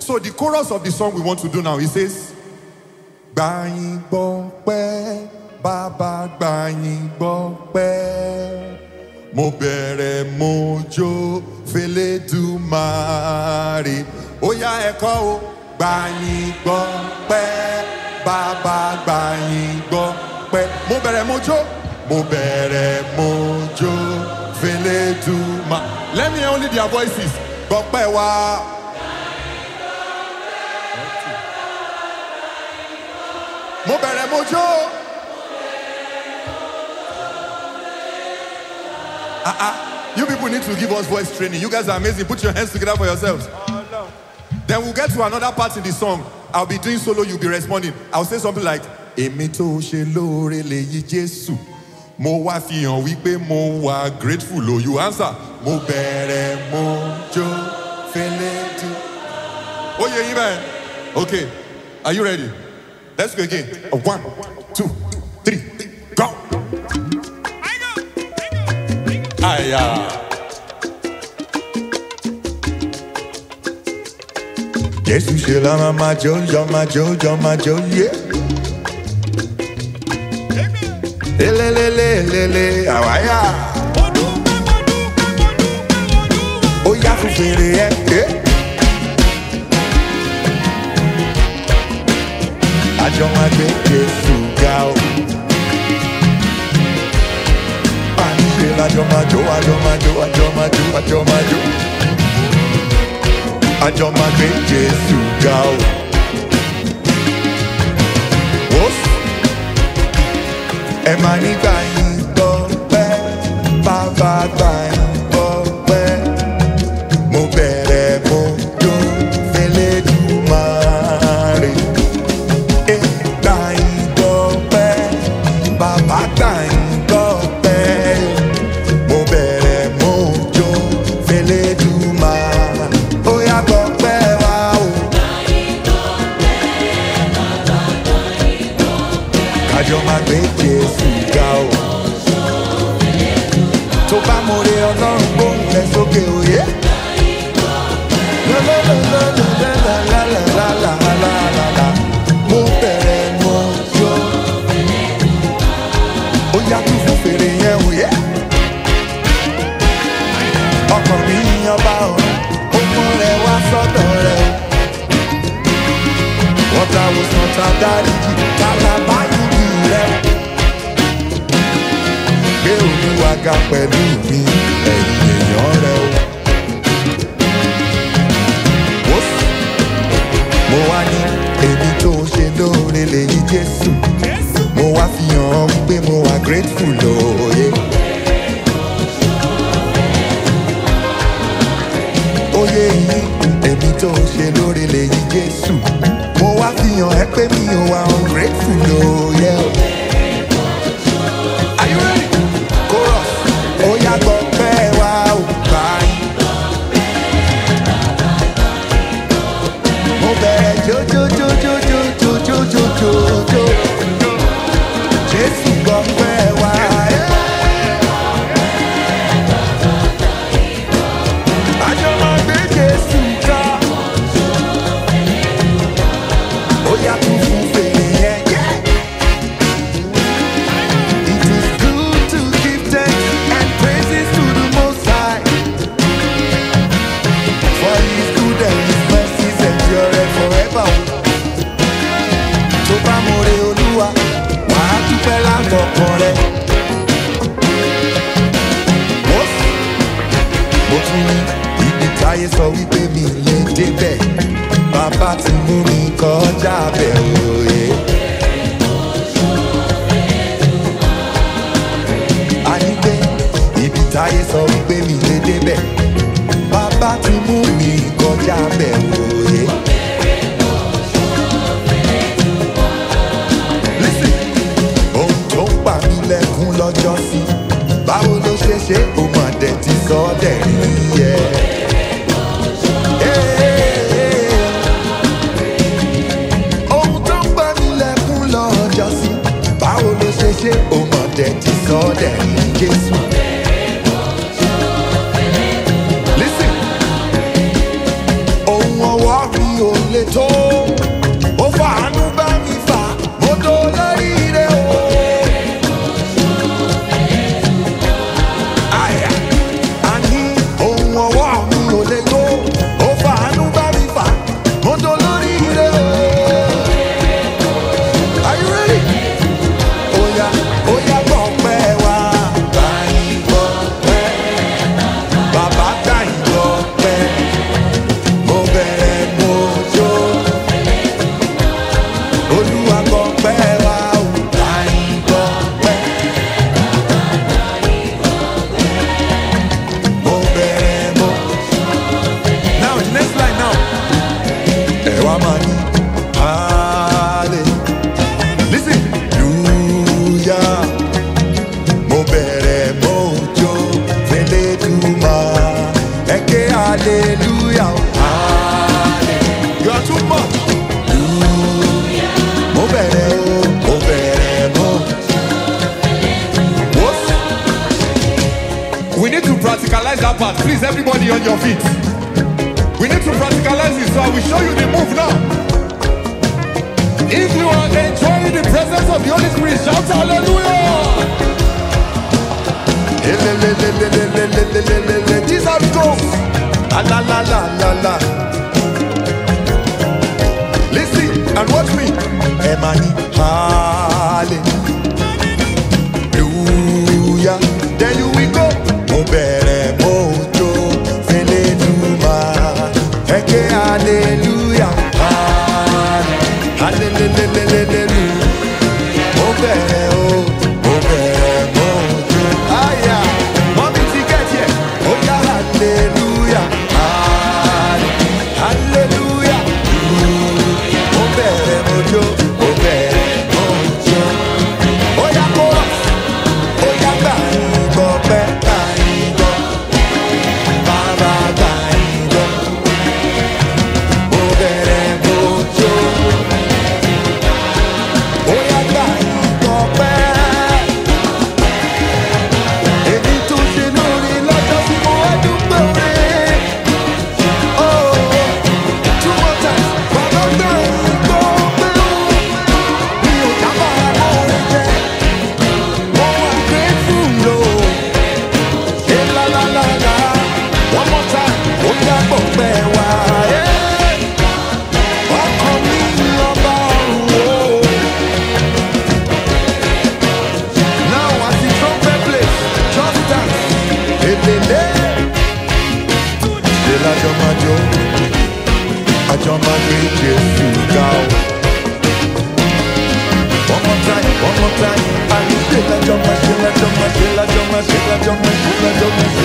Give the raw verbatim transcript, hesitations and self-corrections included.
So the chorus of the song we want to do now, it says, Gbayin gbọpẹ́, Baba gbayin gbọpẹ́, mo bẹ̀rẹ̀ mo jó f'Elédùmarè. Ó yá ẹ kọ́ o. Gbayin gbọpẹ́, Baba gbayin gbọpẹ́, mo bẹ̀rẹ̀ mo jó, mo bẹ̀rẹ̀ mo jó f'Elédùmarè. Let me hear only their voices. Gbọpẹ́ wa. Mo bẹ̀rẹ̀ mo jó. Uh, uh, you people need to give us voice training. You guys are amazing. Put your hands together for yourselves. Oh, no. Then we'll get to another part in the song. I'll be doing solo, you'll be responding. I'll say something like, Èmi tó ṣe lóore lèyí Jésù, mo wá fi hàn wípé mo wà grateful. Oh, you answer. Mo bẹ̀rẹ̀ mo jó f'Elédùmarè. Oh, yeah, man. Okay. Are you ready? Let's go again. A one, two, three, go. Aya. Jésù ṣe la ma ma jó, jó ma jó, jó ma jó, yeah. Ele le le le le, awaya. Ó yá fún fèrè ẹ, yeah. Àjọ máa gbé Jésù ga o. Àníṣe lájọ máa jó, àjọ máa jó, àjọ máa jó, àjọ máa jó. Àjọ máa gbé Jésù ga o. Wọ́s. Ẹ máa ní Gbayin gbọpẹ́, Baba gbayin gbọpẹ́, mo bẹ̀rẹ̀ mo jó f'Elédùmarè. Baba gbayin gbọpẹ́, mo bẹ̀rẹ̀ mo jó f'Elédùmarè. Ó yá gbọpẹ́ wa o. Gbayin gbọpẹ́, Baba gbayin gbọpẹ́, kájọ máa gbé Jésù ga o. Tó bá more Ọlọ́run gbóhùn rẹ̀ sókè òye. Gbayin gbọpẹ́, lọ́lọ́lọ́lọ́lọ́lọ́lọ́lọ́lọ́lọ́lọ́, mo bẹ̀rẹ̀ mo jó. Ó yá tún fún fèrè yẹn wò yẹ. Ọkàn mi yan bá ọ̀run, okun rẹ̀ wá sọ́dọ̀ rẹ̀. Wọ́n ta wòsàn ta dáríjì, kálá báyìí bí rẹ̀. Gbé Olúwa ga pẹ̀lú mi, ẹ̀yin èèyàn rẹ̀ o. Mo wá ní èmi tó ṣe lóore lèyí Jésù, mo wá fi hàn wípé mo wà grateful lóye. Oyè yìí èmi tó ṣe lóore lèyí Jésù, mo wá fi hàn ẹ́ pé mi ò wà ungrateful lóye. Are you ready? Chorus. Ó yá gbọpẹ́ wa ò Gbayin. Mo bẹ̀rẹ̀ jó jó jó jó jó jó jó jó jó jó. Jésù gbọpẹ́ wa. Àjọ máa gbé Jésù ga. Ó yá tún fún fèrè yẹn. It is good to give thanks and praises to the Most High, for His good and His mercies endure forever. Tó bá more Olúwa, wàá dúpẹ́ látọkàn rẹ̀. Mo tún ní ibi táyé sọ wípé mi lè débẹ̀, bàbá ti mú mi kọjá bẹ̀ òye. A ní pé ibi táyé sọ wípé mi lè débẹ̀, bàbá ti mú mi kọjá bẹ̀ òye. Lẹ́kún lọ́jọ́ sí, báwo ló ṣe ṣe ó mà dẹ̀ ti sọ dẹ̀ rí yẹ. Ohun tó ń pa mí lẹ́kún lọ́jọ́ sí, báwo ló ṣe ṣe ó mà dẹ̀ ti sọ dẹ̀ rí Jésù. Listen, ohun ọwọ́ mi ò lè tó. Ó fàánú bá mi fà, mo tó lóríire o. Àyà, àní ohun ọwọ́ mi ò lè tó. Ó fàánú bá mi fà, mo tó lóríire o. Are you ready? Oya, oya gbọ́ pẹ́ wá. Gbàyìn gbọ́ pẹ́. Bàbá gbàyìn gbọ́ pẹ́. Mo bẹ̀rẹ̀ mo jó. Olúwa gbọ́ pẹ́ wá o. Gbàyìn gbọ́ pẹ́. Mo bẹ̀rẹ̀ mo. Now the next line now. Ẹ wá máa ní hallelujah. Listen. Hallelujah. Mo bẹ̀rẹ̀ mo jó f'Elédùmarè. Ẹ ké hallelujah. Hallelujah. You are too much. Mo bẹ̀rẹ̀ o, mo bẹ̀rẹ̀ mo. What? We need to practicalize that part. Please, everybody on your feet. We need to practicalize it, so I will show you the move now. If you are enjoying the presence of the Holy Spirit, shout hallelujah! This is how it goes. La la la la la. Listen and watch me. Emani hallelujah. Then you will go. Mo bẹ̀rẹ̀ mo jó f'Elédùmarè. Ẹ ké hallelujah. Hallelujah. Mo bẹ̀rẹ̀ o, mo bẹ̀rẹ̀ mo jó. Aya, mommy ti get here. Oh yeah, hallelujah. Hallelujah. Mo bẹ̀rẹ̀ mo jó, mo bẹ̀rẹ̀ mo jó. Oh yeah, chorus. Oh yeah, gbàyìn gbọ́ pẹ́, gbàyìn gbọ́. Bàbá gbàyìn gbọ́. Mo bẹ̀rẹ̀ mo jó. Oya gbàyìn gbọ́ pẹ́. Èmi tó ṣe lórí lọ́jọ́ tí mo wá dúpẹ́ oore. Oh, two more times. Bàbá gbàyìn gbọ́ pẹ́ o. Mi ò dábàá oore jẹ. Mo wà grateful o. Ẹ la la la la. One more time. Oya gbọ́ pẹ́ wá. Ọkàn mi lọ́ba ọ̀run o. Now as the trumpet plays, just dance. Elele. Ṣé lájọ máa jó? Àjọ máa gbé Jésù ga o. One more time, one more time. Àní ṣé lájọ máa ṣe lájọ máa ṣe lájọ máa ṣe lájọ máa ṣe lájọ máa ṣe.